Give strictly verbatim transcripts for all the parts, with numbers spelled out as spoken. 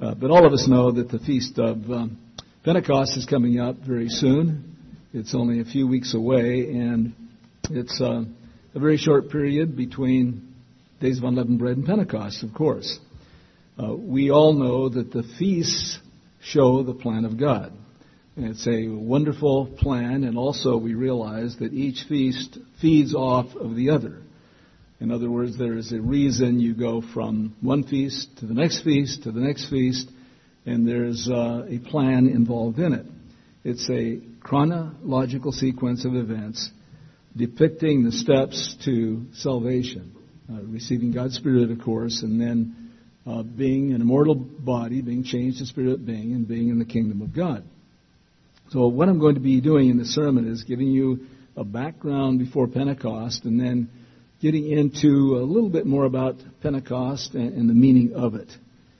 Uh, but all of us know that the Feast of um, Pentecost is coming up very soon. It's only a few weeks away, and it's uh, a very short period between Days of Unleavened Bread and Pentecost, of course. Uh, we all know that the feasts show the plan of God. And it's a wonderful plan, and also we realize that each feast feeds off of the other. In other words, there is a reason you go from one feast to the next feast to the next feast, and there's uh, a plan involved in it. It's a chronological sequence of events depicting the steps to salvation, uh, receiving God's Spirit, of course, and then uh, being an immortal body, being changed to spirit being, and being in the kingdom of God. So what I'm going to be doing in this sermon is giving you a background before Pentecost, and then getting into a little bit more about Pentecost and, and the meaning of it.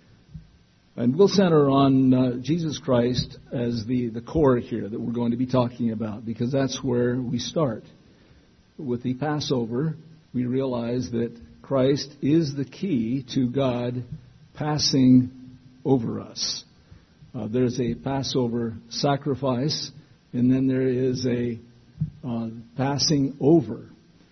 And we'll center on uh, Jesus Christ as the, the core here that we're going to be talking about, because that's where we start. With the Passover, we realize that Christ is the key to God passing over us. Uh, there's a Passover sacrifice, and then there is a uh, passing over.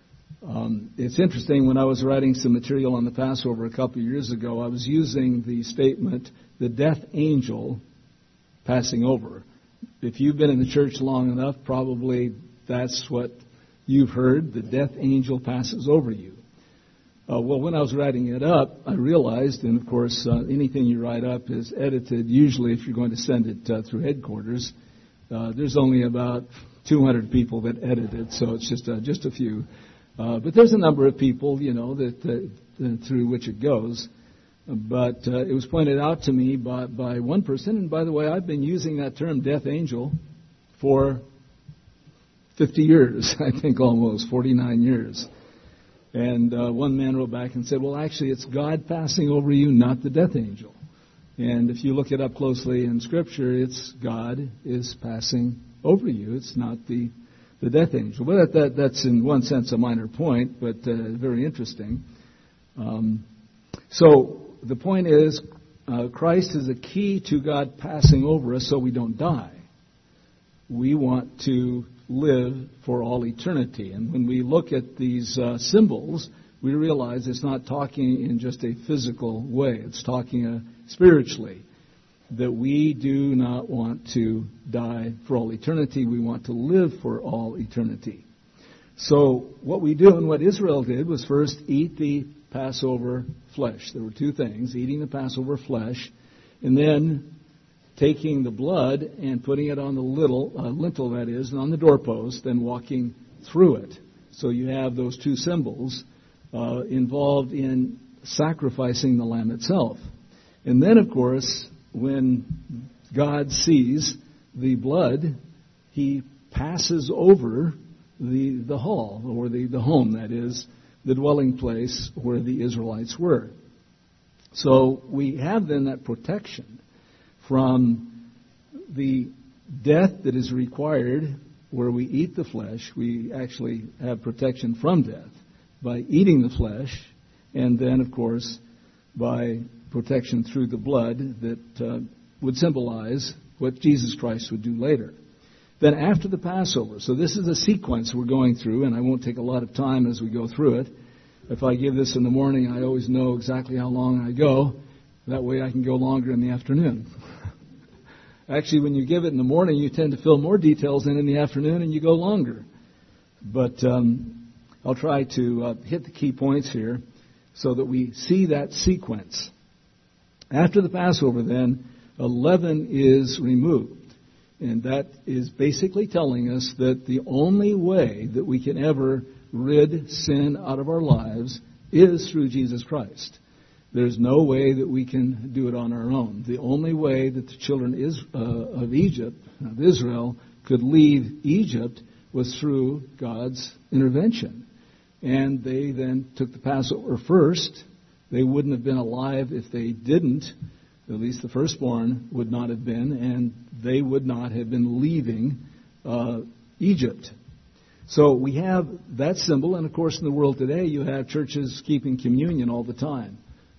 Um, it's interesting, when I was writing some material on the Passover a couple of years ago, I was using the statement, the death angel passing over. If you've been in the church long enough, probably that's what you've heard, the death angel passes over you. Uh, well, when I was writing it up, I realized, and of course, uh, anything you write up is edited, usually if you're going to send it uh, through headquarters. Uh, there's only about two hundred people that edit it, so it's just, uh, just a few. Uh, but there's a number of people, you know, that uh, through which it goes. But uh, it was pointed out to me by, by one person, and by the way, I've been using that term death angel for fifty years, I think almost, forty-nine years. And uh, one man wrote back and said, well, actually, it's God passing over you, not the death angel. And if you look it up closely in Scripture, it's God is passing over you. It's not the the death angel. Well, that, that, that's in one sense a minor point, but uh, very interesting. Um, so the point is, uh, Christ is a key to God passing over us so we don't die. We want to live for all eternity. And when we look at these uh, symbols, we realize it's not talking in just a physical way. It's talking uh, spiritually. That we do not want to die for all eternity. We want to live for all eternity. So what we do and what Israel did was first eat the Passover flesh. There were two things, eating the Passover flesh, and then taking the blood and putting it on the little, uh, lintel, that is, and on the doorpost, and walking through it. So you have those two symbols uh, involved in sacrificing the lamb itself. And then, of course, when God sees the blood, He passes over the the hall, or the, the home, that is, the dwelling place where the Israelites were. So we have then that protection from the death that is required where we eat the flesh. We actually have protection from death by eating the flesh, and then, of course, by protection through the blood that uh, would symbolize what Jesus Christ would do later. Then after the Passover, so this is a sequence we're going through, and I won't take a lot of time as we go through it. If I give this in the morning, I always know exactly how long I go. That way I can go longer in the afternoon. Actually, when you give it in the morning, you tend to fill more details in in the afternoon, and you go longer. But um, I'll try to uh, hit the key points here so that we see that sequence. After the Passover, then, a leaven is removed. And that is basically telling us that the only way that we can ever rid sin out of our lives is through Jesus Christ. There's no way that we can do it on our own. The only way that the children is, uh, of Egypt, of Israel, could leave Egypt was through God's intervention. And they then took the Passover first. They wouldn't have been alive if they didn't. At least the firstborn would not have been, and they would not have been leaving uh, Egypt. So we have that symbol, and of course in the world today you have churches keeping communion all the time.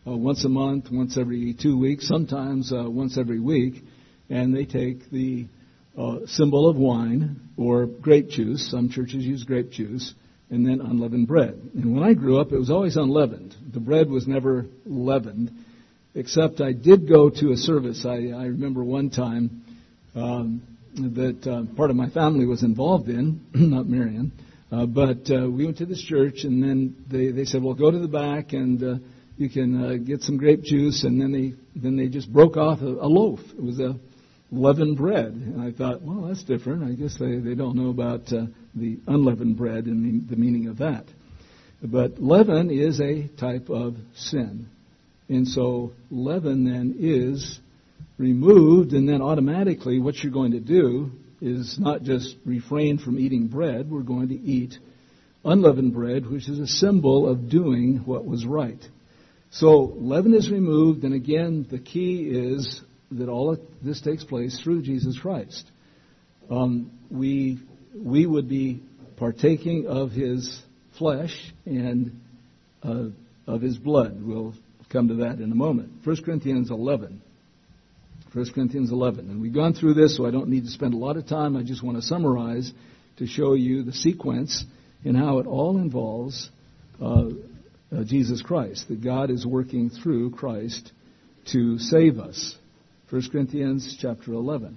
uh, once a month, once every two weeks, sometimes uh, once every week, and they take the uh, symbol of wine or grape juice. Some churches use grape juice, and then unleavened bread. And when I grew up, it was always unleavened. The bread was never leavened, except I did go to a service. I, I remember one time um, that uh, part of my family was involved in, not Marion, uh, but uh, we went to this church, and then they, they said, well, go to the back, and uh, you can uh, get some grape juice, and then they then they just broke off a, a loaf. It was a leavened bread. And I thought, well, that's different. I guess they, they don't know about uh, the unleavened bread and the, the meaning of that. But leaven is a type of sin. And so leaven then is removed, and then automatically what you're going to do is not just refrain from eating bread. We're going to eat unleavened bread, which is a symbol of doing what was right. So leaven is removed, and again, the key is that all of this takes place through Jesus Christ. Um, we we would be partaking of His flesh and uh, of His blood. We'll come to that in a moment. First Corinthians eleven. First Corinthians eleven. And we've gone through this, so I don't need to spend a lot of time. I just want to summarize to show you the sequence and how it all involves uh, uh, Jesus Christ, that God is working through Christ to save us. First Corinthians chapter eleven.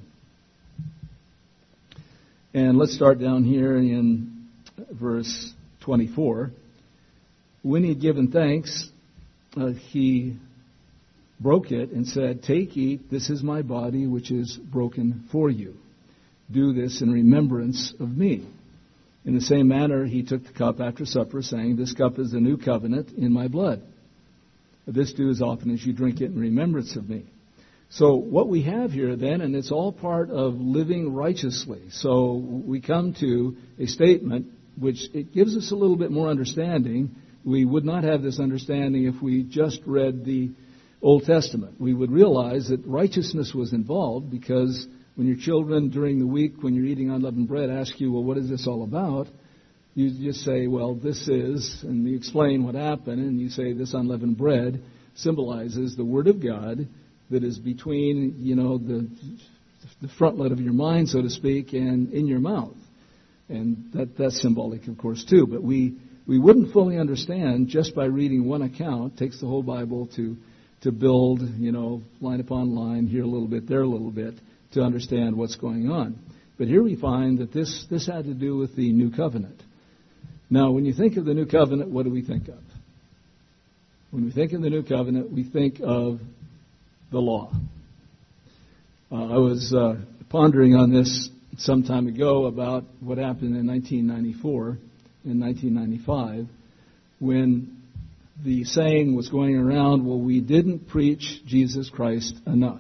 And let's start down here in verse twenty-four. When he had given thanks, uh, he broke it and said, "Take, eat, this is my body which is broken for you. Do this in remembrance of me." In the same manner, he took the cup after supper, saying, "This cup is the new covenant in my blood. This do as often as you drink it in remembrance of me." So what we have here then, and it's all part of living righteously. So we come to a statement which it gives us a little bit more understanding. We would not have this understanding if we just read the Old Testament. We would realize that righteousness was involved, because when your children during the week, when you're eating unleavened bread, ask you, well, what is this all about? You just say, well, this is, and you explain what happened, and you say this unleavened bread symbolizes the Word of God that is between, you know, the the frontlet of your mind, so to speak, and in your mouth. And that that's symbolic, of course, too. But we, we wouldn't fully understand just by reading one account. It takes the whole Bible to to build, you know, line upon line, here a little bit, there a little bit, to understand what's going on. But here we find that this, this had to do with the New Covenant. Now, when you think of the New Covenant, what do we think of? When we think of the New Covenant, we think of the law. Uh, I was uh, pondering on this some time ago about what happened in nineteen ninety-four, in nineteen ninety-five, when the saying was going around, well, we didn't preach Jesus Christ enough.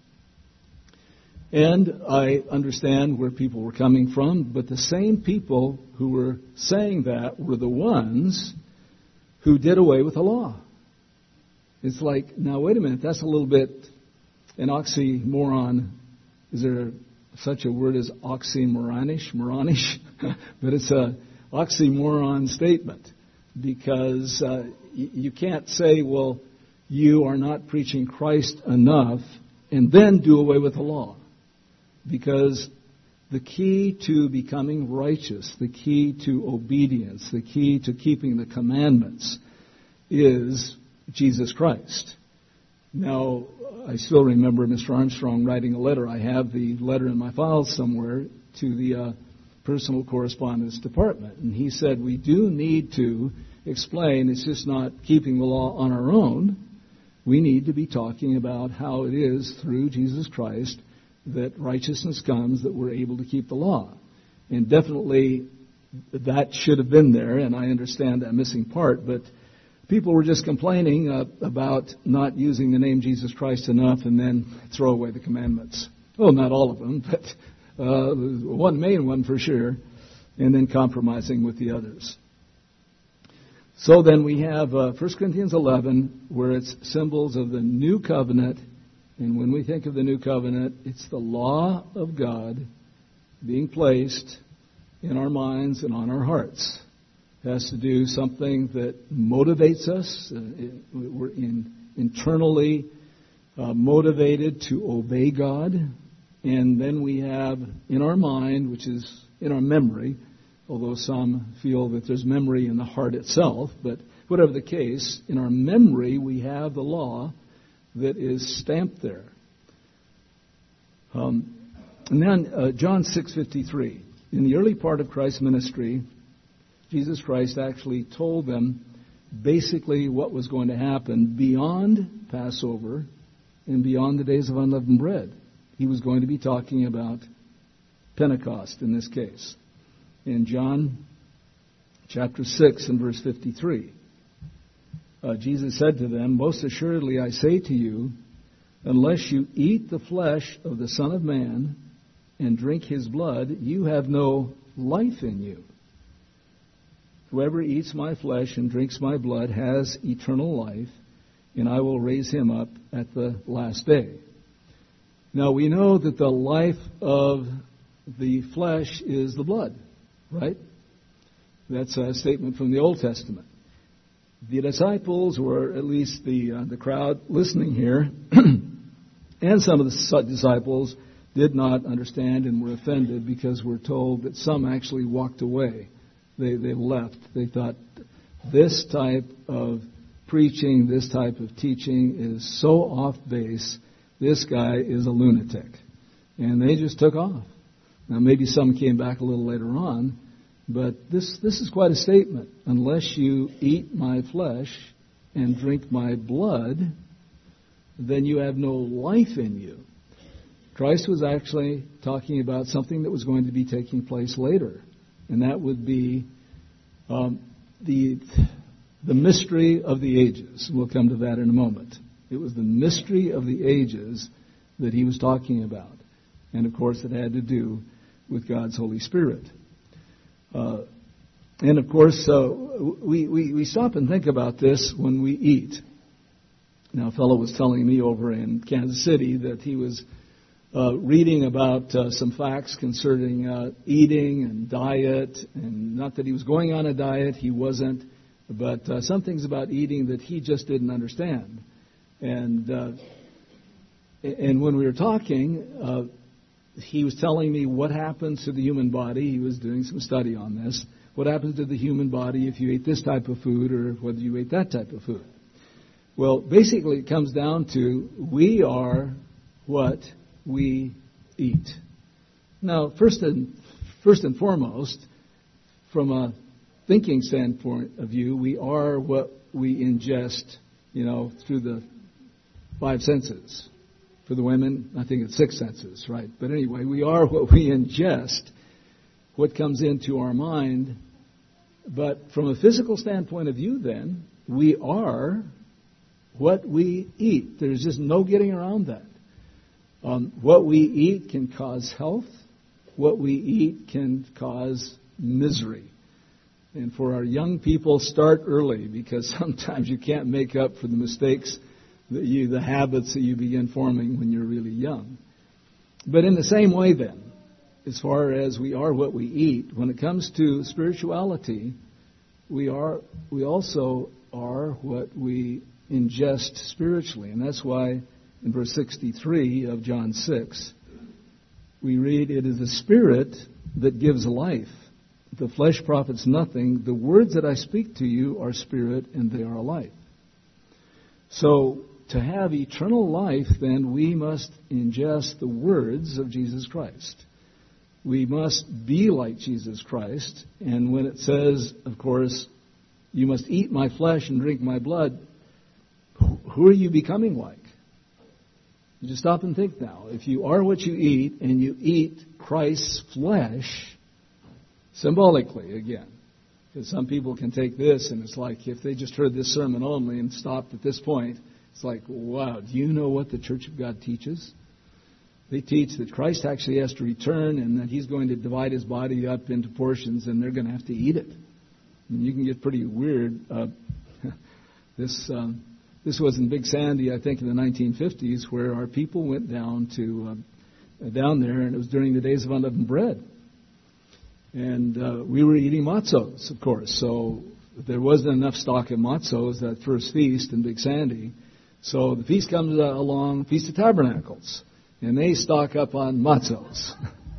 And I understand where people were coming from, but the same people who were saying that were the ones who did away with the law. It's like, now wait a minute, that's a little bit an oxymoron. Is there such a word as oxymoronish? Moronish? But it's a oxymoron statement, because uh, y- you can't say, well, you are not preaching Christ enough and then do away with the law. Because the key to becoming righteous, the key to obedience, the key to keeping the commandments is Jesus Christ. Now, I still remember Mister Armstrong writing a letter. I have the letter in my files somewhere to the uh, personal correspondence department. And he said, we do need to explain it's just not keeping the law on our own. We need to be talking about how it is through Jesus Christ that righteousness comes, that we're able to keep the law. And definitely that should have been there, and I understand that missing part, but people were just complaining uh, about not using the name Jesus Christ enough and then throw away the commandments. Well, not all of them, but uh, one main one for sure, and then compromising with the others. So then we have uh, First Corinthians eleven, where it's symbols of the new covenant. And when we think of the new covenant, it's the law of God being placed in our minds and on our hearts. It has to do something that motivates us. Uh, it, we're in internally uh, motivated to obey God. And then we have in our mind, which is in our memory, although some feel that there's memory in the heart itself, but whatever the case, in our memory we have the law that is stamped there. Um, and then uh, John six fifty-three. In the early part of Christ's ministry, Jesus Christ actually told them basically what was going to happen beyond Passover and beyond the days of unleavened bread. He was going to be talking about Pentecost in this case. In John chapter six and verse fifty-three, uh, Jesus said to them, "Most assuredly I say to you, unless you eat the flesh of the Son of Man and drink his blood, you have no life in you. Whoever eats my flesh and drinks my blood has eternal life, and I will raise him up at the last day." Now we know that the life of the flesh is the blood, right? That's a statement from the Old Testament. The disciples, or at least the uh, the crowd listening here, and some of the disciples did not understand and were offended because we're told that some actually walked away. They they left. They thought this type of preaching, this type of teaching is so off base. This guy is a lunatic. And they just took off. Now maybe some came back a little later on, but this this is quite a statement. Unless you eat my flesh and drink my blood, then you have no life in you. Christ was actually talking about something that was going to be taking place later, and that would be um, the the mystery of the ages. We'll come to that in a moment. It was the mystery of the ages that he was talking about, and of course it had to do with God's Holy Spirit. Uh, and of course, uh, we, we we stop and think about this when we eat. Now, a fellow was telling me over in Kansas City that he was Uh, reading about uh, some facts concerning uh, eating and diet, and not that he was going on a diet, he wasn't, but uh, some things about eating that he just didn't understand. And uh, and when we were talking, uh, he was telling me what happens to the human body. He was doing some study on this. What happens to the human body if you ate this type of food or whether you ate that type of food? Well, basically it comes down to we are what we eat. Now, first and first and foremost, from a thinking standpoint of view, we are what we ingest, you know, through the five senses. For the women, I think it's six senses, right? But anyway, we are what we ingest, what comes into our mind. But from a physical standpoint of view, then, we are what we eat. There's just no getting around that. Um, what we eat can cause health. What we eat can cause misery. And for our young people, start early, because sometimes you can't make up for the mistakes, that you, the habits that you begin forming when you're really young. But in the same way then, as far as we are what we eat, when it comes to spirituality, we are we also are what we ingest spiritually. And that's why in verse sixty-three of John six, we read, "It is the Spirit that gives life. The flesh profits nothing. The words that I speak to you are spirit and they are life." So, to have eternal life, then, we must ingest the words of Jesus Christ. We must be like Jesus Christ. And when it says, of course, you must eat my flesh and drink my blood, who are you becoming like? You just stop and think now. If you are what you eat, and you eat Christ's flesh, symbolically again, because some people can take this and it's like if they just heard this sermon only and stopped at this point, it's like, wow, do you know what the Church of God teaches? They teach that Christ actually has to return and that He's going to divide His body up into portions and they're going to have to eat it. And you can get pretty weird. Uh, this um, this was in Big Sandy, I think, in the nineteen fifties, where our people went down to uh, down there, and it was during the days of unleavened bread. And uh, we were eating matzos, of course. So there wasn't enough stock of matzos that first feast in Big Sandy. So the feast comes along, Feast of Tabernacles, and they stock up on matzos.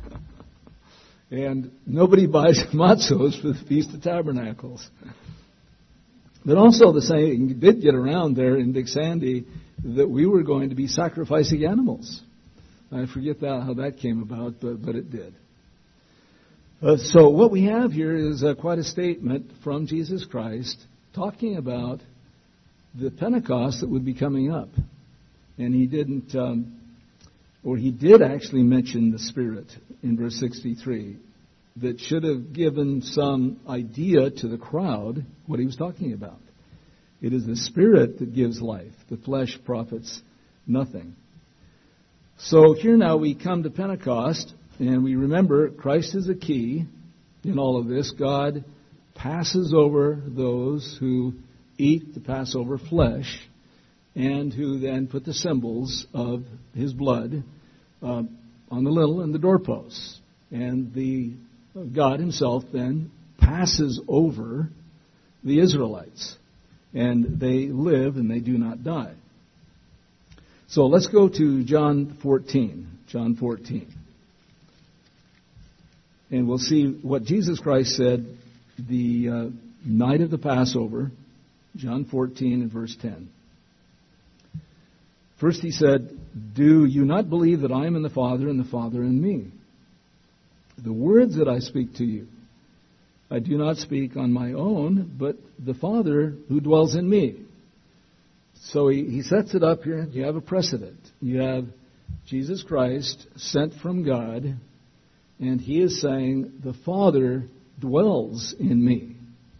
And nobody buys matzos for the Feast of Tabernacles. But also the saying did get around there in Big Sandy that we were going to be sacrificing animals. I forget that, how that came about, but, but it did. Uh, so what we have here is uh, quite a statement from Jesus Christ talking about the Pentecost that would be coming up. And he didn't, um, or he did actually mention the Spirit in verse sixty-three that should have given some idea to the crowd what he was talking about. It is the Spirit that gives life. The flesh profits nothing. So here now we come to Pentecost, and we remember Christ is the key in all of this. God passes over those who eat the Passover flesh and who then put the symbols of his blood uh, on the lintel and the doorposts. And the God himself then passes over the Israelites. And they live and they do not die. So let's go to John fourteen. John fourteen. And we'll see what Jesus Christ said the uh, night of the Passover. John fourteen and verse ten. First he said, "Do you not believe that I am in the Father and the Father in me? The words that I speak to you, I do not speak on my own, but the Father who dwells in me." So he, he sets it up here. You have a precedent. You have Jesus Christ sent from God, and he is saying, the Father dwells in me.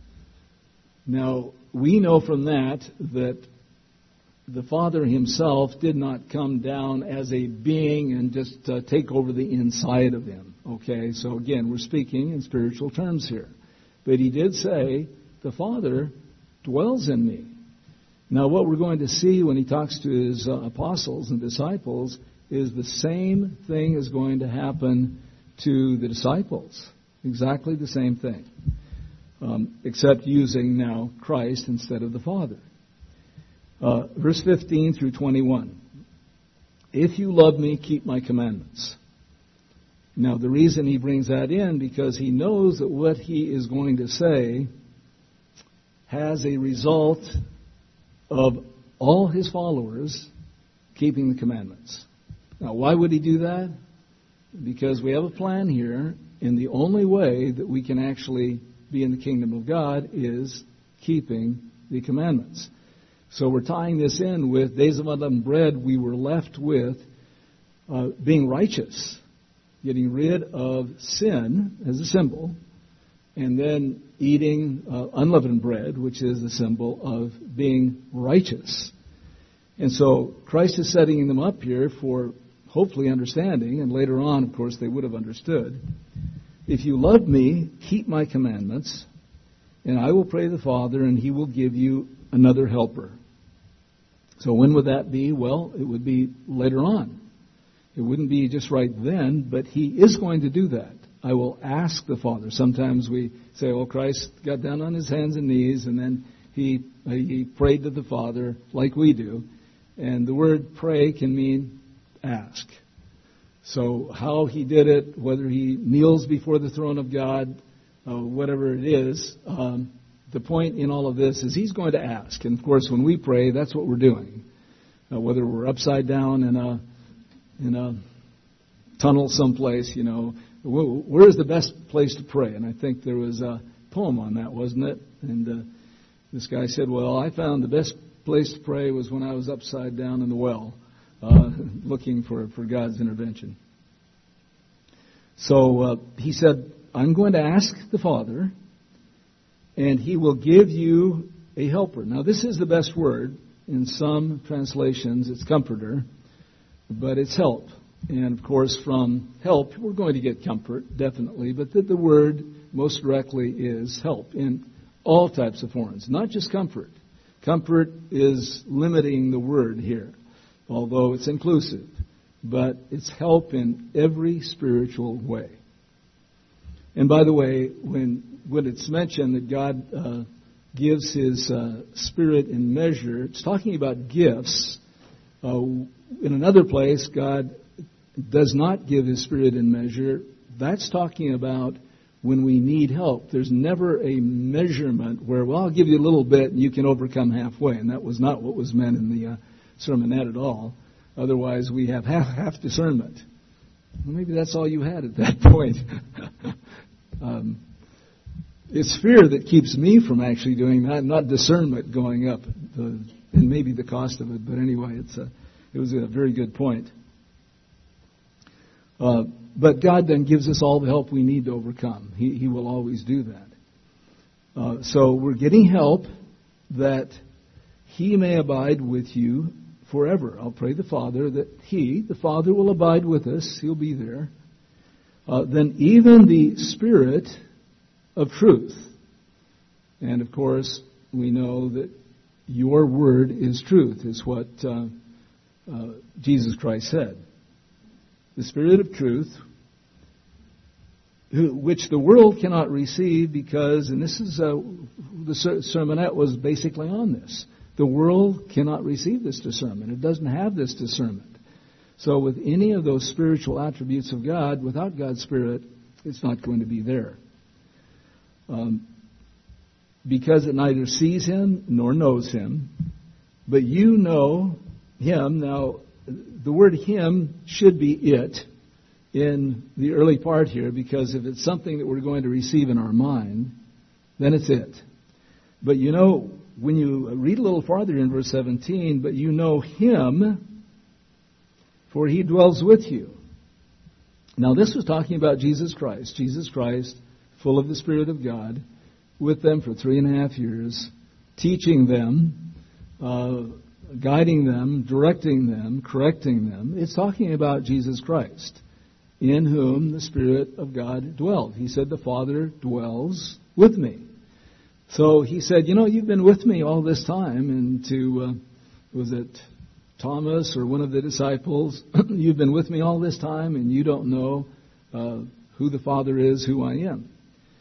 Now, we know from that that the Father himself did not come down as a being and just uh, take over the inside of him. Okay, so again, we're speaking in spiritual terms here. But he did say, the Father dwells in me. Now, what we're going to see when he talks to his uh, apostles and disciples is the same thing is going to happen to the disciples. Exactly the same thing. Um, except using now Christ instead of the Father. Uh, verse fifteen through twenty-one. If you love me, keep my commandments. Now, the reason he brings that in, because he knows that what he is going to say has a result of all his followers keeping the commandments. Now, why would he do that? Because we have a plan here, and the only way that we can actually be in the kingdom of God is keeping the commandments. So we're tying this in with days of unleavened bread. We were left with uh, being righteous, getting rid of sin as a symbol, and then eating uh, unleavened bread, which is the symbol of being righteous. And so Christ is setting them up here for hopefully understanding, and later on, of course, they would have understood. If you love me, keep my commandments, and I will pray the Father, and he will give you another helper. So when would that be? Well, it would be later on. It wouldn't be just right then, but he is going to do that. I will ask the Father. Sometimes we say, oh, Christ got down on his hands and knees, and then he he prayed to the Father like we do. And the word pray can mean ask. So how he did it, whether he kneels before the throne of God, uh, whatever it is, um, the point in all of this is he's going to ask. And, of course, when we pray, that's what we're doing. Uh, whether we're upside down in a in a tunnel someplace, you know, where is the best place to pray? And I think there was a poem on that, wasn't it? And uh, this guy said, well, I found the best place to pray was when I was upside down in the well, uh, looking for, for God's intervention. So uh, he said, I'm going to ask the Father, and he will give you a helper. Now, this is the best word. In some translations, it's comforter, but it's help. And, of course, from help, we're going to get comfort, definitely, but the, the word most directly is help in all types of forms, not just comfort. Comfort is limiting the word here, although it's inclusive, but it's help in every spiritual way. And by the way, when when it's mentioned that God uh, gives His uh, Spirit in measure. It's talking about gifts. Uh, in another place, God does not give His Spirit in measure. That's talking about when we need help. There's never a measurement where, well, I'll give you a little bit and you can overcome halfway. And that was not what was meant in the uh, sermonette at all. Otherwise, we have half, half discernment. Well, maybe that's all you had at that point. um, it's fear that keeps me from actually doing that, not discernment going up, the, and maybe the cost of it. But anyway, it's a, it was a very good point. Uh, but God then gives us all the help we need to overcome. He, he will always do that. Uh, so we're getting help that He may abide with you forever. I'll pray the Father that He, the Father, will abide with us. He'll be there. Uh, then even the Spirit of truth. And of course, we know that your word is truth, is what uh, uh, Jesus Christ said. The Spirit of truth, who, which the world cannot receive because, and this is, uh, the ser- sermonette was basically on this. The world cannot receive this discernment. It doesn't have this discernment. So with any of those spiritual attributes of God, without God's Spirit, it's not going to be there. Um, because it neither sees Him nor knows Him, but you know Him. Now, the word Him should be it in the early part here, because if it's something that we're going to receive in our mind, then it's it. But you know, when you read a little farther in verse seventeen, but you know Him, for He dwells with you. Now this was talking about Jesus Christ. Jesus Christ, full of the Spirit of God, with them for three and a half years, teaching them, uh, guiding them, directing them, correcting them. It's talking about Jesus Christ, in whom the Spirit of God dwelled. He said, the Father dwells with me. So He said, you know, you've been with me all this time. And to, uh, was it Thomas or one of the disciples, you've been with me all this time and you don't know uh, who the Father is, who I am.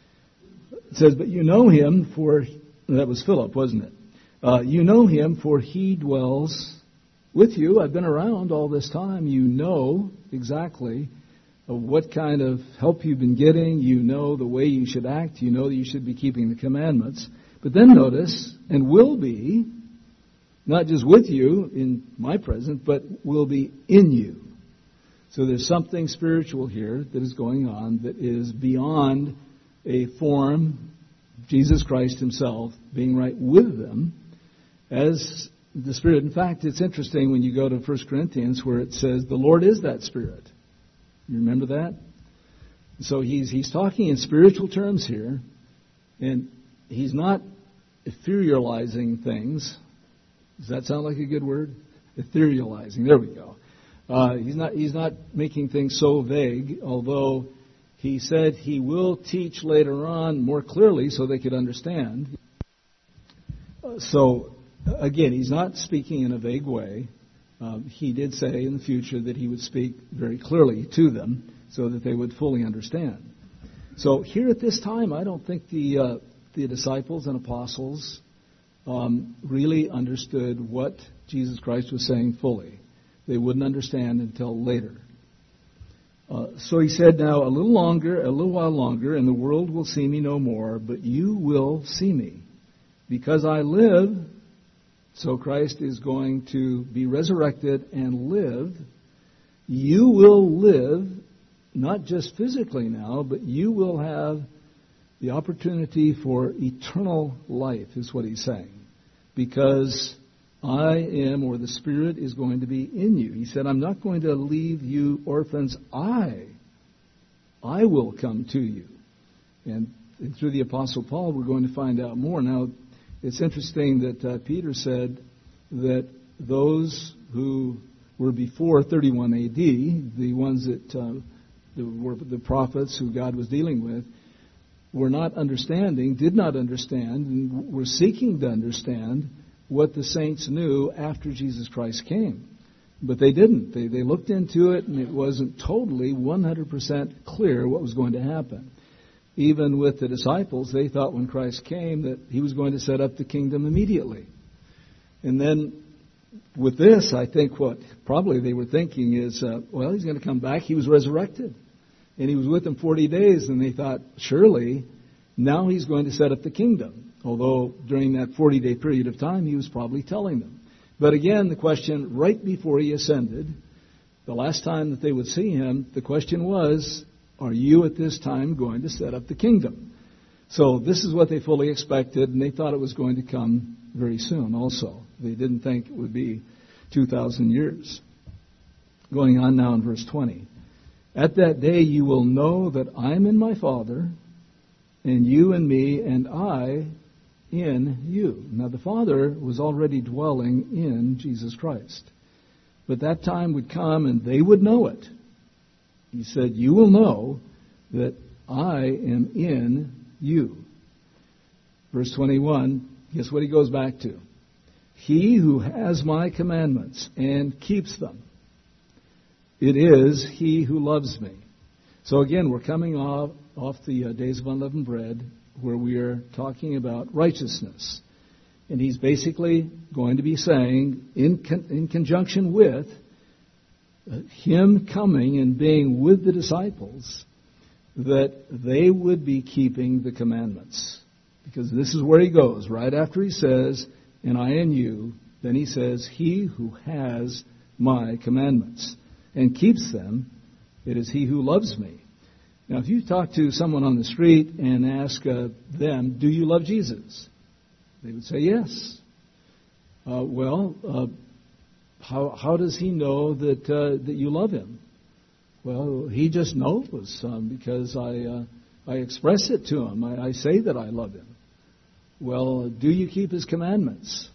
It says, but you know Him for, that was Philip, wasn't it? Uh, you know Him for He dwells with you. I've been around all this time. You know exactly what kind of help you've been getting. You know the way you should act. You know that you should be keeping the commandments. But then notice, and will be, not just with you in my presence, but will be in you. So there's something spiritual here that is going on that is beyond a form, Jesus Christ Himself being right with them as the Spirit. In fact, it's interesting when you go to First Corinthians where it says the Lord is that Spirit. You remember that? So he's he's talking in spiritual terms here, and He's not etherealizing things. Does that sound like a good word? Etherealizing. There we go. Uh, he's not he's not making things so vague, although He said He will teach later on more clearly so they could understand. So, again, He's not speaking in a vague way. Um, he did say in the future that He would speak very clearly to them so that they would fully understand. So here at this time, I don't think the uh, the disciples and apostles um, really understood what Jesus Christ was saying fully. They wouldn't understand until later. Uh, so He said, now a little longer, a little while longer, and the world will see me no more, but you will see me. Because I live, so Christ is going to be resurrected and live. You will live, not just physically now, but you will have the opportunity for eternal life, is what He's saying. Because I am, or the Spirit is going to be in you. He said, I'm not going to leave you orphans. I, I will come to you. And, and through the Apostle Paul, we're going to find out more. Now, it's interesting that uh, Peter said that those who were before thirty-one A D, the ones that uh, the, were the prophets who God was dealing with, were not understanding, did not understand, and were seeking to understand what the saints knew after Jesus Christ came. But they didn't. They, they looked into it, and it wasn't totally one hundred percent clear what was going to happen. even with the disciples, they thought when Christ came that he was going to set up the kingdom immediately. And then with this, I think what probably they were thinking is, uh, well, he's going to come back. He was resurrected. And he was with them forty days, and they thought, surely, now he's going to set up the kingdom. Although during that forty-day period of time, he was probably telling them. But again, the question, right before he ascended, the last time that they would see him, the question was, are you at this time going to set up the kingdom? So this is what they fully expected, and they thought it was going to come very soon also. They didn't think it would be two thousand years. Going on now in verse twenty. At that day you will know that I am in my Father, and you in me, and I in you. Now the Father was already dwelling in Jesus Christ. But that time would come and they would know it. He said, you will know that I am in you. Verse twenty-one, guess what he goes back to? He who has my commandments and keeps them, it is he who loves me. So again, we're coming off, off the uh, days of unleavened bread, where we are talking about righteousness. And he's basically going to be saying, in con- in conjunction with uh, him coming and being with the disciples, that they would be keeping the commandments. Because this is where he goes. Right after he says, and I in you, then he says, he who has my commandments and keeps them, it is he who loves me. Now, if you talk to someone on the street and ask uh, them, do you love Jesus? They would say yes. Uh, well, uh, how how does he know that uh, that you love him? Well, he just knows um, because I uh, I express it to him. I, I say that I love him. Well, do you keep his commandments?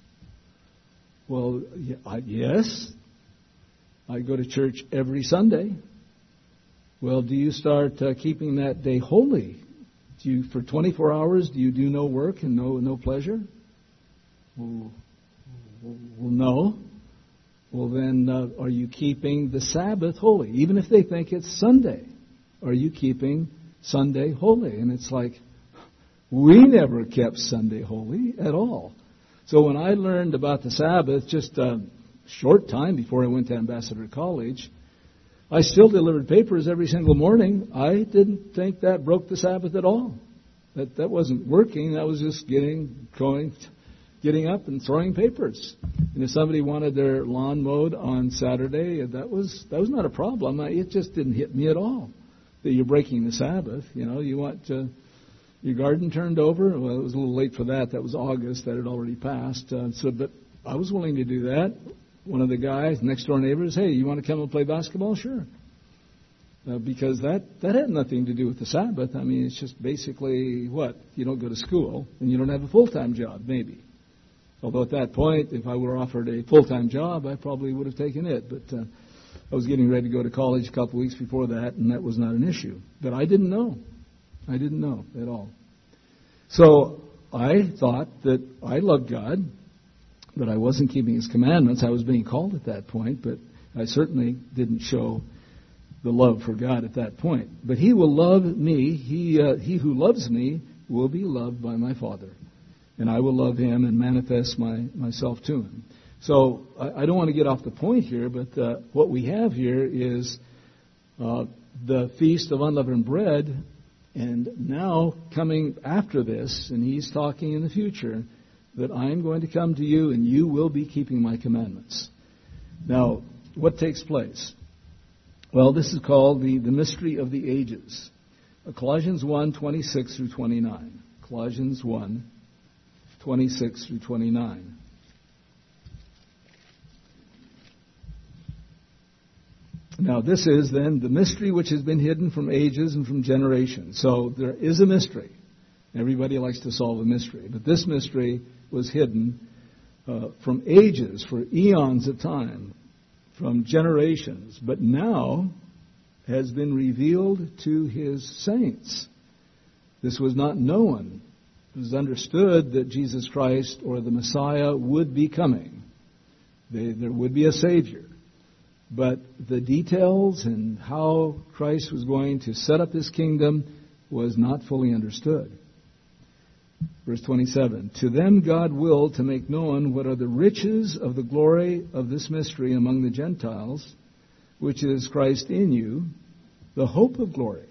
Well, I, yes. I go to church every Sunday. Well, do you start uh, keeping that day holy? Do you, for twenty-four hours, do you do no work and no no pleasure? Well, well no. Well, then, uh, are you keeping the Sabbath holy? Even if they think it's Sunday, are you keeping Sunday holy? And it's like, we never kept Sunday holy at all. So when I learned about the Sabbath, just a short time before I went to Ambassador College, I still delivered papers every single morning. I didn't think that broke the Sabbath at all. That that wasn't working. That was just getting going, getting up and throwing papers. And if somebody wanted their lawn mowed on Saturday, that was that was not a problem. It just didn't hit me at all that you're breaking the Sabbath. You know, you want uh, your garden turned over. Well, it was a little late for that. That was August. That had already passed. Uh, so, but I was willing to do that. One of the guys, next door neighbors, hey, you want to come and play basketball? Sure. Uh, because that, that had nothing to do with the Sabbath. I mean, it's just basically what? You don't go to school and you don't have a full-time job, maybe. Although at that point, if I were offered a full-time job, I probably would have taken it. But uh, I was getting ready to go to college a couple of weeks before that, and that was not an issue. But I didn't know. I didn't know at all. So I thought that I loved God, but I wasn't keeping His commandments. I was being called at that point, but I certainly didn't show the love for God at that point. But He will love me. He, uh, he who loves me will be loved by my Father. And I will love Him and manifest my, myself to Him. So I, I don't want to get off the point here, but uh, what we have here is uh, the Feast of Unleavened Bread, and now coming after this, and He's talking in the future, that I am going to come to you and you will be keeping my commandments. Now, what takes place? Well, this is called the, the mystery of the ages. Colossians one, twenty-six through twenty-nine. Colossians one, twenty-six through twenty-nine. Now, this is then the mystery which has been hidden from ages and from generations. So there is a mystery. Everybody likes to solve a mystery. But this mystery was hidden uh, from ages, for eons of time, from generations, but now has been revealed to His saints. This was not known. It was understood that Jesus Christ or the Messiah would be coming. They, there would be a Savior. But the details and how Christ was going to set up His kingdom was not fully understood. Verse twenty-seven, to them God willed to make known what are the riches of the glory of this mystery among the Gentiles, which is Christ in you, the hope of glory.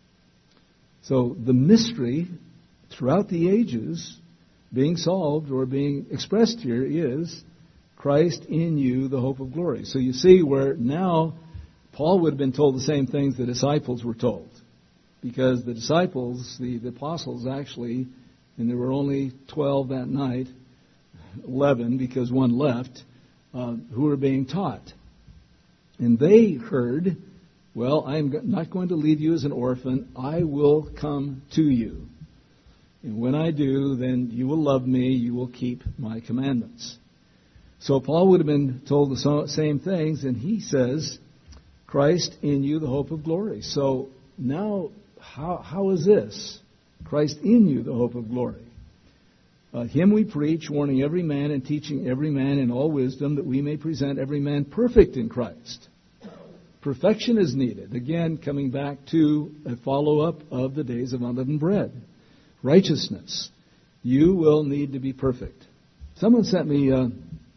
So the mystery throughout the ages being solved or being expressed here is Christ in you, the hope of glory. So you see where now Paul would have been told the same things the disciples were told. Because the disciples, the, the apostles actually, and there were only twelve that night, eleven because one left, uh, who were being taught. And they heard, well, I'm not going to leave you as an orphan. I will come to you. And when I do, then you will love me. You will keep my commandments. So Paul would have been told the same things, and he says, Christ in you, the hope of glory. So now, how how is this? Christ in you, the hope of glory. Uh, him we preach, warning every man and teaching every man in all wisdom, that we may present every man perfect in Christ. Perfection is needed. Again, coming back to a follow-up of the days of unleavened bread. Righteousness. You will need to be perfect. Someone sent me, uh,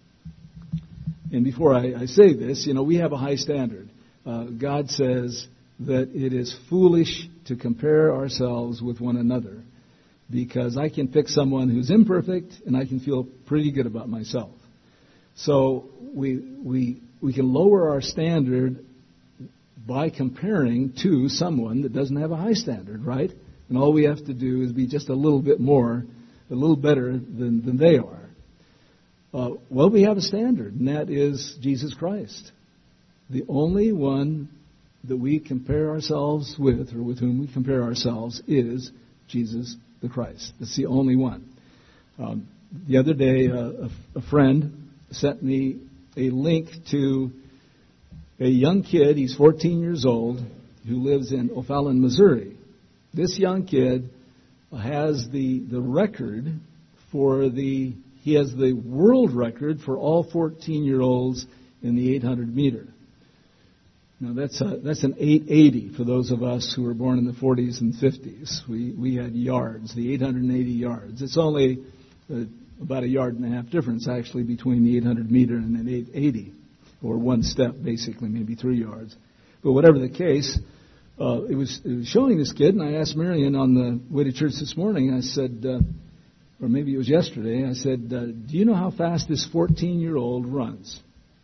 and before I, I say this, you know, we have a high standard. Uh, God says that it is foolish to compare ourselves with one another, because I can pick someone who's imperfect and I can feel pretty good about myself. So we we we can lower our standard by comparing to someone that doesn't have a high standard, right? And all we have to do is be just a little bit more, a little better than, than they are. Uh, well, we have a standard, and that is Jesus Christ. The only one that we compare ourselves with, or with whom we compare ourselves, is Jesus the Christ. That's the only one. Um, the other day, uh, a, a friend sent me a link to a young kid. He's fourteen years old, who lives in O'Fallon, Missouri. This young kid has the the record for the, he has the world record for all fourteen-year-olds in the eight hundred meter. Now that's a, that's an eight eighty for those of us who were born in the forties and fifties. We we had yards, the eight hundred eighty yards. It's only uh, about a yard and a half difference actually between the eight hundred meter and an eight eighty, or one step basically, maybe three yards. But whatever the case, uh, it was it was showing this kid, and I asked Marion on the way to church this morning. I said, uh, or maybe it was yesterday. I said, uh, do you know how fast this fourteen-year-old runs?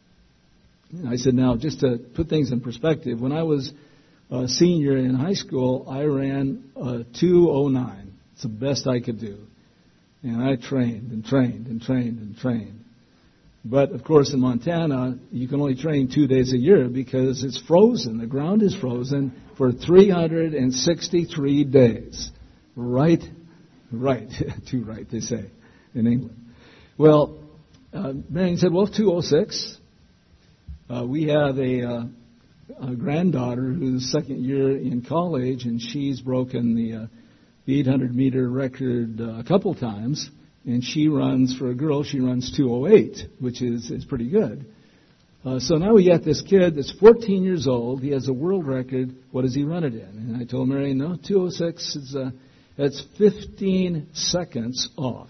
I said, now, just to put things in perspective, when I was a senior in high school, I ran uh, two oh nine. It's the best I could do. And I trained and trained and trained and trained. But, of course, in Montana, you can only train two days a year because it's frozen. The ground is frozen for three hundred sixty-three days. Right? Right. Too right, they say, in England. Well, uh, Marion said, well, two oh six. Uh, we have a, uh, a granddaughter who's second year in college, and she's broken the, uh, the eight hundred meter record uh, a couple times. And she runs, for a girl, she runs two oh eight, which is, is pretty good. Uh, so now we got this kid that's fourteen years old. He has a world record. What does he run it in? And I told Mary, no, two oh six is uh, that's fifteen seconds off.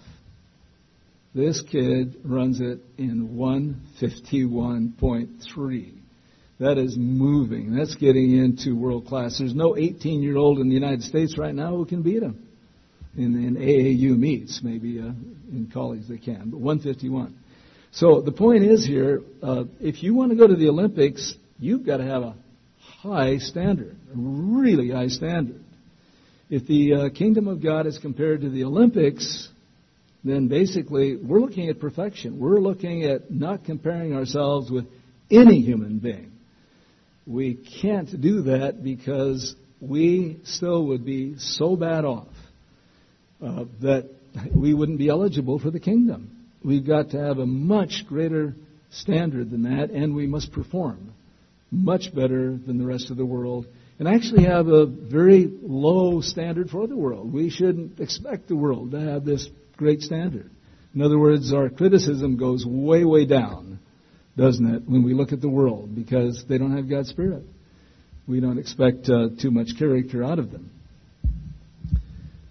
This kid runs it in one fifty-one point three. That is moving. That's getting into world class. There's no eighteen-year-old in the United States right now who can beat him. In, in A A U meets, maybe uh, in college they can, but one fifty-one. So the point is here, uh, if you want to go to the Olympics, you've got to have a high standard, a really high standard. If the uh, kingdom of God is compared to the Olympics, then basically we're looking at perfection. We're looking at not comparing ourselves with any human being. We can't do that because we still would be so bad off uh, that we wouldn't be eligible for the kingdom. We've got to have a much greater standard than that, and we must perform much better than the rest of the world, and actually have a very low standard for the world. We shouldn't expect the world to have this great standard. In other words, our criticism goes way, way down, doesn't it, when we look at the world, because they don't have God's Spirit. We don't expect uh, too much character out of them.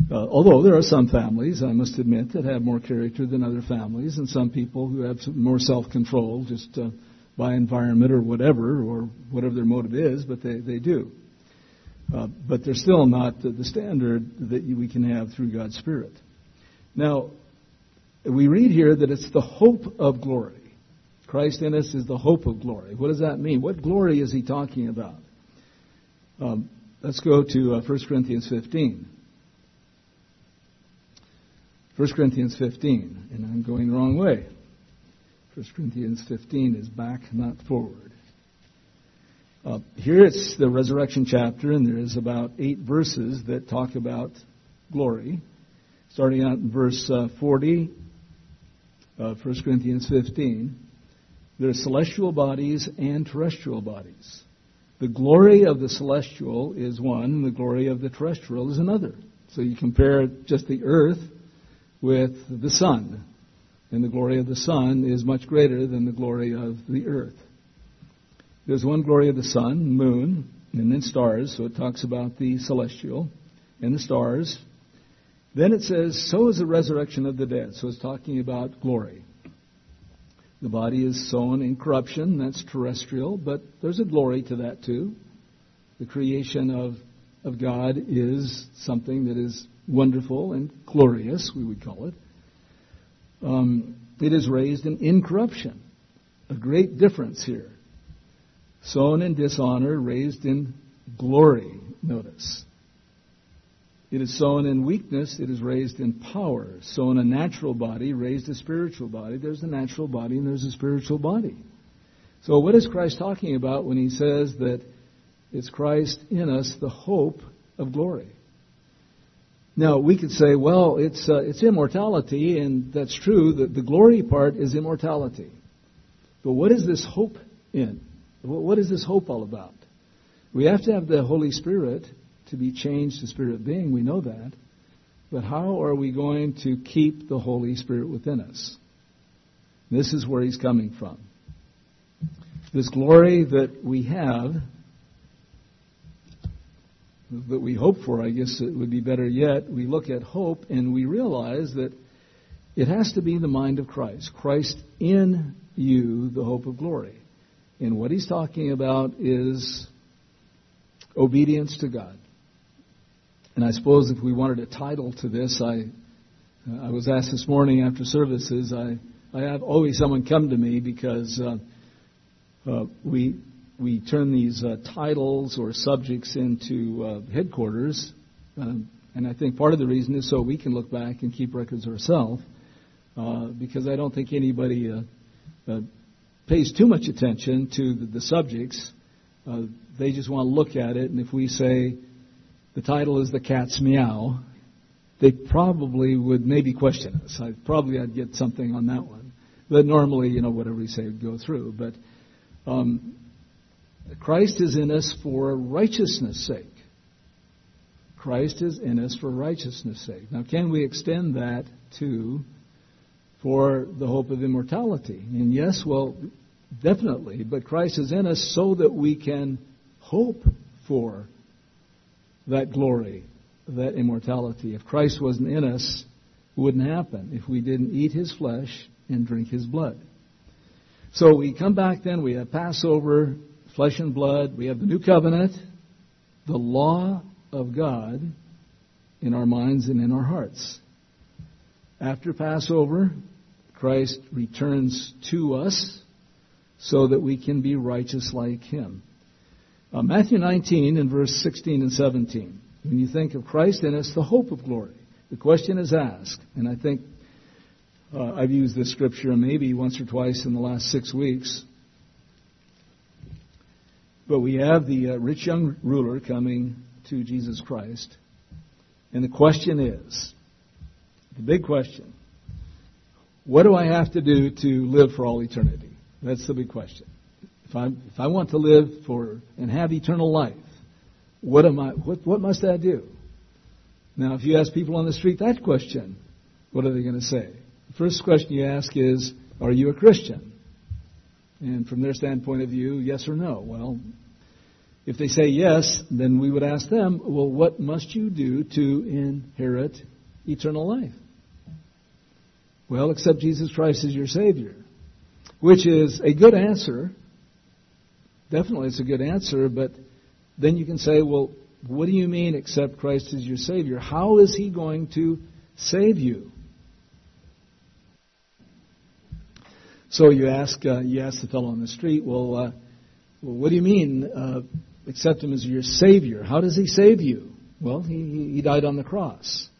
Uh, although there are some families, I must admit, that have more character than other families, and some people who have some more self-control just uh, by environment or whatever, or whatever their motive is, but they, they do. Uh, but they're still not the, the standard that we can have through God's Spirit. Now, we read here that it's the hope of glory. Christ in us is the hope of glory. What does that mean? What glory is he talking about? Um, let's go to uh, First Corinthians fifteen. First Corinthians fifteen, and I'm going the wrong way. First Corinthians fifteen is back, not forward. Uh, here it's the resurrection chapter, and there's about eight verses that talk about glory. Starting out in verse uh, forty, uh, First Corinthians fifteen, there are celestial bodies and terrestrial bodies. The glory of the celestial is one, and the glory of the terrestrial is another. So you compare just the earth with the sun, and the glory of the sun is much greater than the glory of the earth. There's one glory of the sun, moon, and then stars, so it talks about the celestial and the stars. Then it says, so is the resurrection of the dead. So it's talking about glory. The body is sown in corruption, that's terrestrial, but there's a glory to that too. The creation of, of God is something that is wonderful and glorious, we would call it. Um, it is raised in incorruption. A great difference here. Sown in dishonor, raised in glory, notice. It is sown in weakness, it is raised in power. Sown a natural body, raised a spiritual body. There's a natural body and there's a spiritual body. So what is Christ talking about when he says that it's Christ in us, the hope of glory? Now, we could say, well, it's uh, it's immortality, and that's true. The, the glory part is immortality. But what is this hope in? What is this hope all about? We have to have the Holy Spirit to be changed to spirit being. We know that. But how are we going to keep the Holy Spirit within us? This is where he's coming from. This glory that we have, that we hope for, I guess it would be better yet, we look at hope and we realize that it has to be the mind of Christ. Christ in you, the hope of glory. And what he's talking about is obedience to God. And I suppose if we wanted a title to this, I uh, I was asked this morning after services, I, I have always someone come to me because uh, uh, we we turn these uh, titles or subjects into uh, headquarters. Um, and I think part of the reason is so we can look back and keep records ourselves. Uh, because I don't think anybody uh, uh, pays too much attention to the, the subjects. Uh, they just want to look at it, and if we say the title is The Cat's Meow, they probably would maybe question us. I probably I'd get something on that one. But normally, you know, whatever we say would go through. But um, Christ is in us for righteousness' sake. Christ is in us for righteousness' sake. Now, can we extend that to for the hope of immortality? And yes, well, definitely. But Christ is in us so that we can hope for that glory, that immortality. If Christ wasn't in us, it wouldn't happen if we didn't eat his flesh and drink his blood. So we come back then, we have Passover, flesh and blood, we have the new covenant, the law of God in our minds and in our hearts. After Passover, Christ returns to us so that we can be righteous like him. Uh, Matthew nineteen and verse sixteen and seventeen. When you think of Christ in us, the hope of glory, the question is asked, and I think uh, I've used this scripture maybe once or twice in the last six weeks. But we have the uh, rich young ruler coming to Jesus Christ, and the question is, the big question, what do I have to do to live for all eternity? That's the big question. If I if I want to live for and have eternal life, what am I? What what must I do? Now, if you ask people on the street that question, what are they going to say? The first question you ask is, "Are you a Christian?" And from their standpoint of view, yes or no. Well, If they say yes, then we would ask them, well, what must you do to inherit eternal life? Well, accept Jesus Christ as your Savior, which is a good answer. Definitely it's a good answer, but then you can say, well, what do you mean accept Christ as your Savior? How is He going to save you? So you ask uh, you ask the fellow on the street, well, uh, well what do you mean uh, accept Him as your Savior? How does He save you? Well, He, he died on the cross.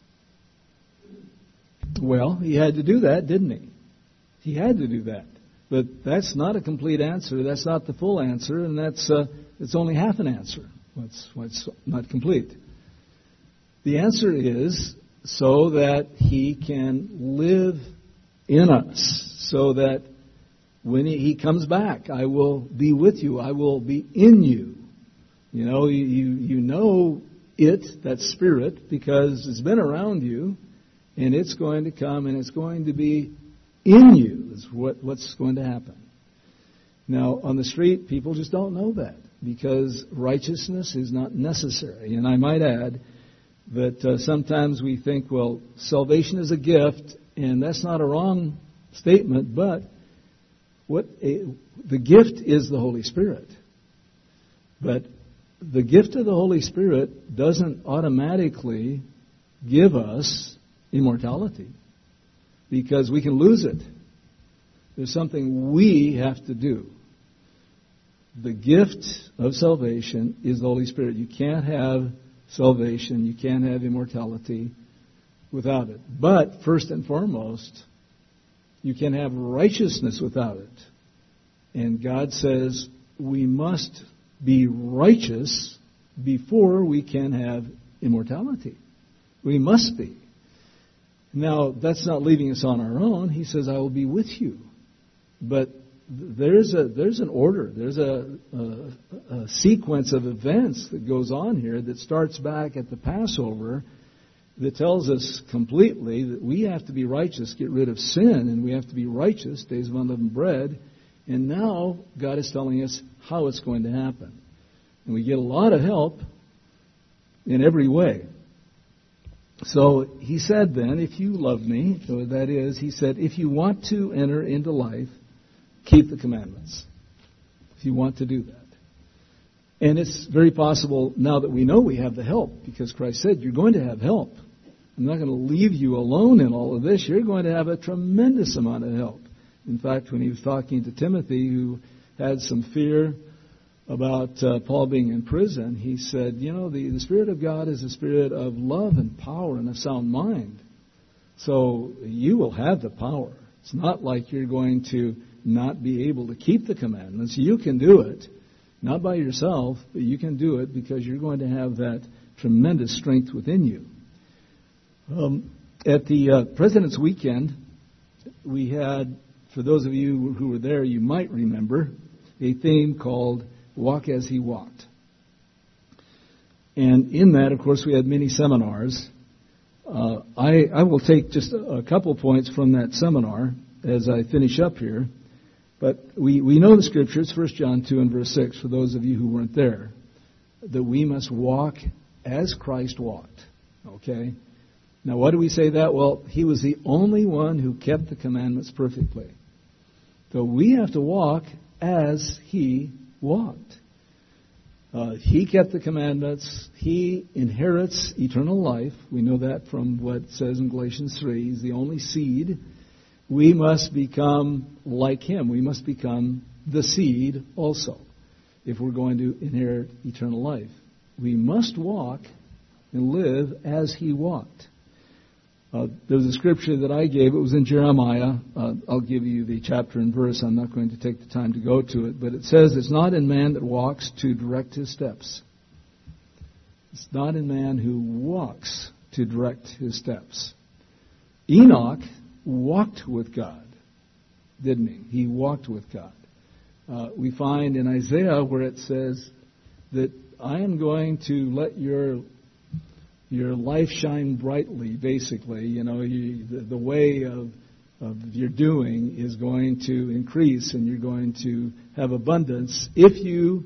Well, He had to do that, didn't He? He had to do that. But that's not a complete answer. That's not the full answer, and that's uh, it's only half an answer. What's what's not complete? The answer is so that He can live in us, so that when He, he comes back, I will be with you. I will be in you. You know, you you know it, that Spirit, because it's been around you, and it's going to come, and it's going to be in you is what, what's going to happen. Now, on the street, people just don't know that because righteousness is not necessary. And I might add that uh, sometimes we think, well, salvation is a gift, and that's not a wrong statement, but what a, the gift is the Holy Spirit. But the gift of the Holy Spirit doesn't automatically give us immortality, because we can lose it. There's something we have to do. The gift of salvation is the Holy Spirit. You can't have salvation, you can't have immortality without it. But first and foremost, you can have righteousness without it. And God says we must be righteous before we can have immortality. We must be. Now, that's not leaving us on our own. He says, I will be with you. But there's a there's an order. There's a, a, a sequence of events that goes on here that starts back at the Passover that tells us completely that we have to be righteous, get rid of sin, and we have to be righteous, days of unleavened bread. And now God is telling us how it's going to happen. And we get a lot of help in every way. So he said then, if you love me, so that is, he said, if you want to enter into life, keep the commandments. If you want to do that. And it's very possible now that we know we have the help, because Christ said, you're going to have help. I'm not going to leave you alone in all of this. You're going to have a tremendous amount of help. In fact, when he was talking to Timothy, who had some fear about uh, Paul being in prison, he said, you know, the, the Spirit of God is a spirit of love and power and a sound mind. So you will have the power. It's not like you're going to not be able to keep the commandments. You can do it, not by yourself, but you can do it because you're going to have that tremendous strength within you. Um, at the uh, President's Weekend, we had, for those of you who were there, you might remember, a theme called Walk as He Walked. And in that, of course, we had many seminars. Uh, I, I will take just a, a couple points from that seminar as I finish up here. But we, we know the Scriptures, First John two and verse six, for those of you who weren't there, that we must walk as Christ walked. Okay? Now, why do we say that? Well, He was the only one who kept the commandments perfectly. So we have to walk as He walked. Uh, he kept the commandments. He inherits eternal life. We know that from what it says in Galatians three. He's the only seed. We must become like Him. We must become the seed also if we're going to inherit eternal life. We must walk and live as He walked. Uh, there was a scripture that I gave. It was in Jeremiah. Uh, I'll give you the chapter and verse. I'm not going to take the time to go to it. But it says, it's not in man that walks to direct his steps. It's not in man who walks to direct his steps. Enoch walked with God, didn't he? He walked with God. Uh, we find in Isaiah where it says that I am going to let your Your life shine brightly, basically. You know, you, the, the way of, of your doing is going to increase and you're going to have abundance if you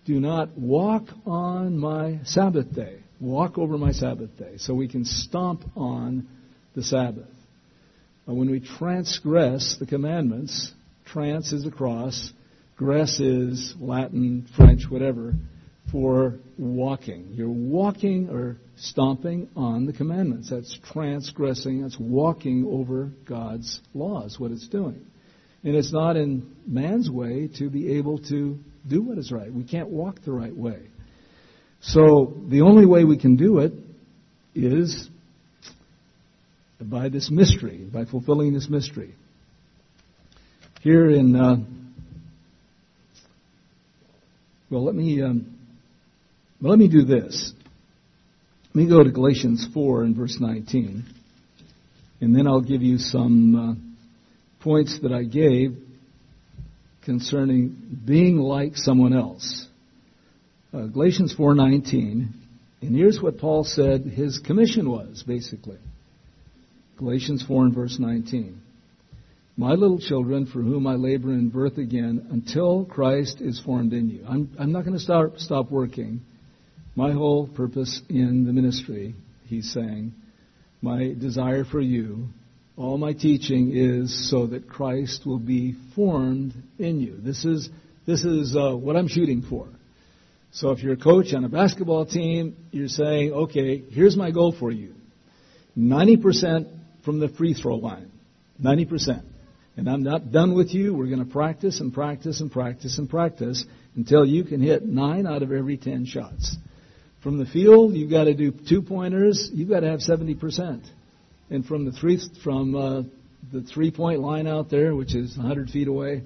do not walk on my Sabbath day. Walk over my Sabbath day. So we can stomp on the Sabbath. Uh, when we transgress the commandments, trans is across, gress is Latin, French, whatever, for walking. You're walking or stomping on the commandments. That's transgressing. That's walking over God's laws, what it's doing. And it's not in man's way to be able to do what is right. We can't walk the right way. So the only way we can do it is by this mystery, by fulfilling this mystery. Here in, uh, well, let me, um, well, let me do this. Let me go to Galatians four and verse nineteen, and then I'll give you some uh, points that I gave concerning being like someone else. Uh, Galatians four nineteen, and here's what Paul said his commission was, basically. Galatians four and verse nineteen. My little children, for whom I labor in birth again, until Christ is formed in you. I'm, I'm not going to stop, stop working. My whole purpose in the ministry, he's saying, my desire for you, all my teaching is so that Christ will be formed in you. This is this is uh, what I'm shooting for. So if you're a coach on a basketball team, you're saying, okay, here's my goal for you. ninety percent from the free throw line. ninety percent. And I'm not done with you. We're going to practice and practice and practice and practice until you can hit nine out of every ten shots. From the field, you've got to do two-pointers. You've got to have seventy percent. And from the three from uh, the three-point line out there, which is one hundred feet away,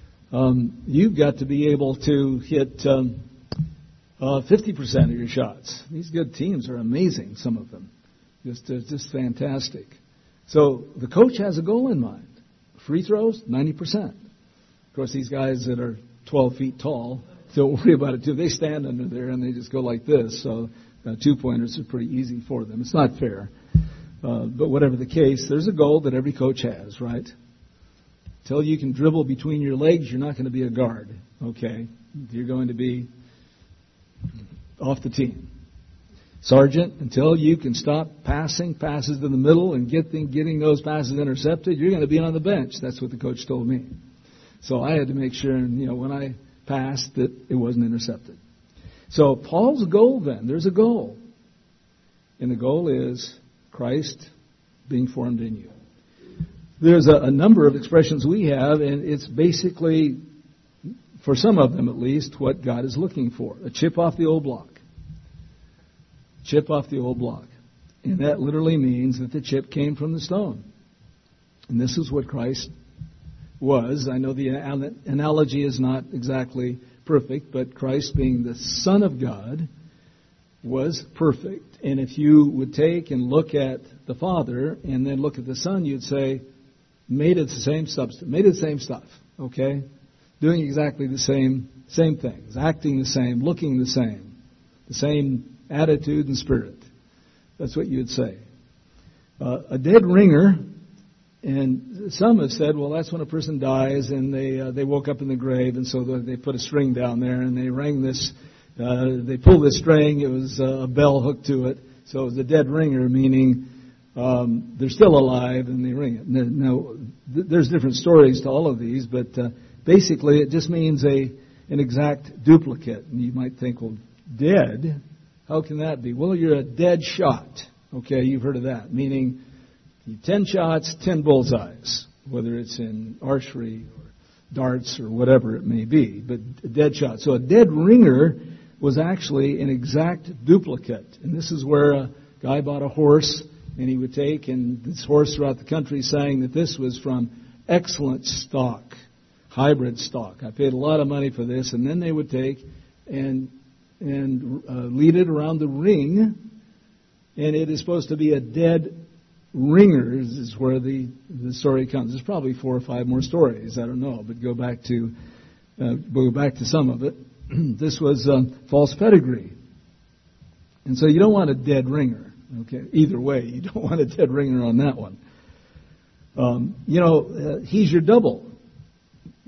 um, you've got to be able to hit um, uh, fifty percent of your shots. These good teams are amazing, some of them. Just, uh, just fantastic. So the coach has a goal in mind. Free throws, ninety percent. Of course, these guys that are twelve feet tall, don't worry about it too. They stand under there and they just go like this. So uh, two-pointers are pretty easy for them. It's not fair. Uh, but whatever the case, there's a goal that every coach has, right? Until you can dribble between your legs, you're not going to be a guard, okay? You're going to be off the team. Sergeant, until you can stop passing passes to the middle and get the, getting those passes intercepted, you're going to be on the bench. That's what the coach told me. So I had to make sure, you know, when I passed that it wasn't intercepted. So Paul's goal then, there's a goal. And the goal is Christ being formed in you. There's a, a number of expressions we have, and it's basically, for some of them at least, what God is looking for. A chip off the old block. Chip off the old block. And that literally means that the chip came from the stone. And this is what Christ was. I know the analogy is not exactly perfect, but Christ being the Son of God was perfect. And if you would take and look at the Father and then look at the Son, you'd say, made it the same substance, made it the same stuff, okay? Doing exactly the same same things, acting the same, looking the same, the same attitude and spirit. That's what you'd say. Uh, a dead ringer, and some have said, well, that's when a person dies and they uh, they woke up in the grave, and so they put a string down there and they rang this. Uh, they pulled this string. It was a bell hooked to it. So it was a dead ringer, meaning um, they're still alive and they ring it. Now, th- there's different stories to all of these, but uh, basically it just means a an exact duplicate. And you might think, well, dead? How can that be? Well, you're a dead shot. Okay, you've heard of that. Meaning ten shots, ten bullseyes, whether it's in archery or darts or whatever it may be, but a dead shot. So a dead ringer was actually an exact duplicate. And this is where a guy bought a horse, and he would take, and this horse throughout the country saying that this was from excellent stock, hybrid stock. I paid a lot of money for this. And then they would take and and uh, lead it around the ring, and it is supposed to be a dead ringer. This is where the, the story comes. There's probably four or five more stories. I don't know, but go back to uh, go back to some of it. This was um, false pedigree. And so you don't want a dead ringer. Okay, either way, you don't want a dead ringer on that one. Um, you know, uh, he's your double.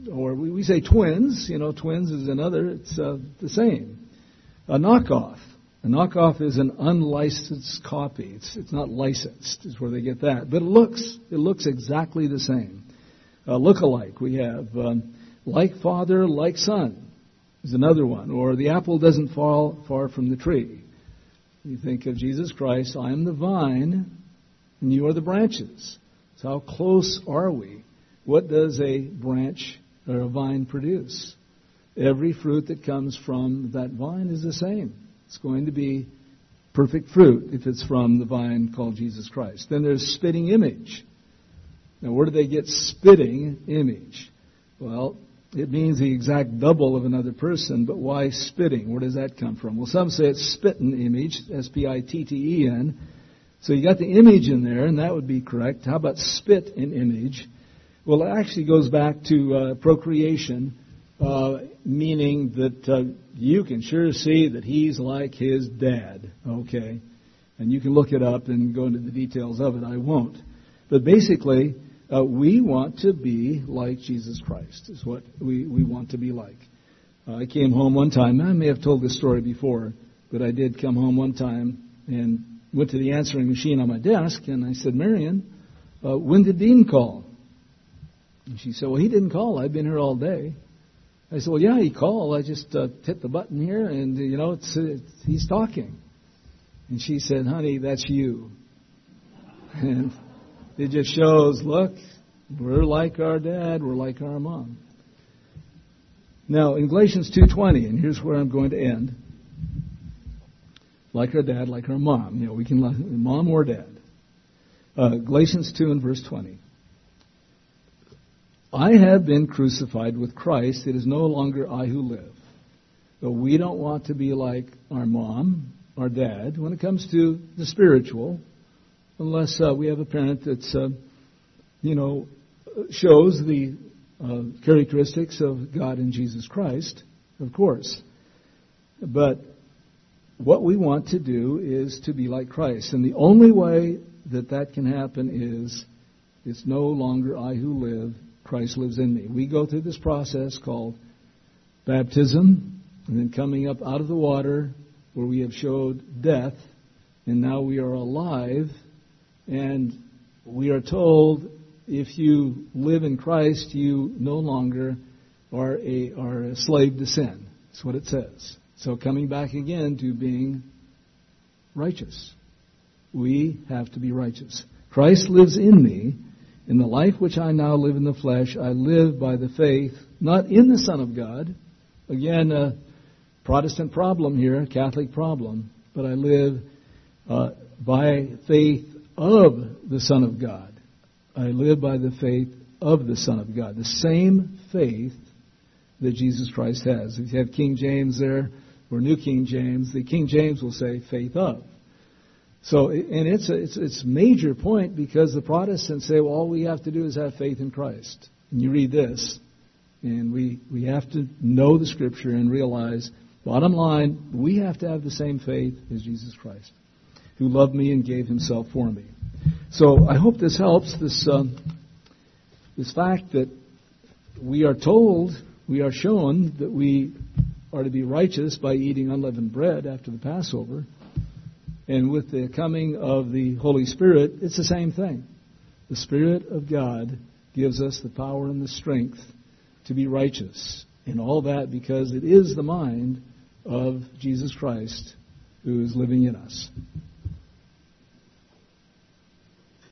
or we, we say twins. You know, twins is another. It's uh, the same. A knockoff. A knockoff is an unlicensed copy. It's it's not licensed. Is where they get that. But it looks it looks exactly the same. Uh, look-alike. We have um, like father, like son is another one. Or the apple doesn't fall far from the tree. You think of Jesus Christ. I am the vine, and you are the branches. So how close are we? What does a branch or a vine produce? Every fruit that comes from that vine is the same. It's going to be perfect fruit if it's from the vine called Jesus Christ. Then there's spitting image. Now, where do they get spitting image? Well, it means the exact double of another person, but why spitting? Where does that come from? Well, some say it's spitting image, S P I T T E N. So you got the image in there, and that would be correct. How about spit in image? Well, it actually goes back to uh, procreation, uh, meaning that uh, you can sure see that he's like his dad, okay? And you can look it up and go into the details of it. I won't. But basically, uh, we want to be like Jesus Christ is what we, we want to be like. Uh, I came home one time. I may have told this story before, but I did come home one time and went to the answering machine on my desk, and I said, Marion, uh, when did Dean call? And she said, well, he didn't call. I've been here all day. I said, well, yeah, he called. I just uh, hit the button here, and, you know, it's, it's he's talking. And she said, honey, that's you. And it just shows, look, we're like our dad. We're like our mom. Now, in Galatians two twenty, and here's where I'm going to end. Like our dad, like our mom. You know, we can love mom or dad. Uh, Galatians two and verse twenty. I have been crucified with Christ. It is no longer I who live. But we don't want to be like our mom, our dad, when it comes to the spiritual, unless uh, we have a parent that's, uh, you know, shows the uh, characteristics of God and Jesus Christ, of course. But what we want to do is to be like Christ. And the only way that that can happen is it's no longer I who live, Christ lives in me. We go through this process called baptism, and then coming up out of the water where we have showed death, and now we are alive, and we are told if you live in Christ, you no longer are a, are a slave to sin. That's what it says. So coming back again to being righteous. We have to be righteous. Christ lives in me. In the life which I now live in the flesh, I live by the faith, not in the Son of God. Again, a Protestant problem here, Catholic problem. But I live uh, by faith of the Son of God. I live by the faith of the Son of God. The same faith that Jesus Christ has. If you have King James there, or New King James, the King James will say faith of. So, and it's a, it's it's a major point because the Protestants say, well, all we have to do is have faith in Christ. And you read this, and we, we have to know the Scripture and realize, bottom line, we have to have the same faith as Jesus Christ, who loved me and gave himself for me. So I hope this helps, this, um, this fact that we are told, we are shown that we are to be righteous by eating unleavened bread after the Passover. And with the coming of the Holy Spirit, it's the same thing. The Spirit of God gives us the power and the strength to be righteous. And all that because it is the mind of Jesus Christ who is living in us.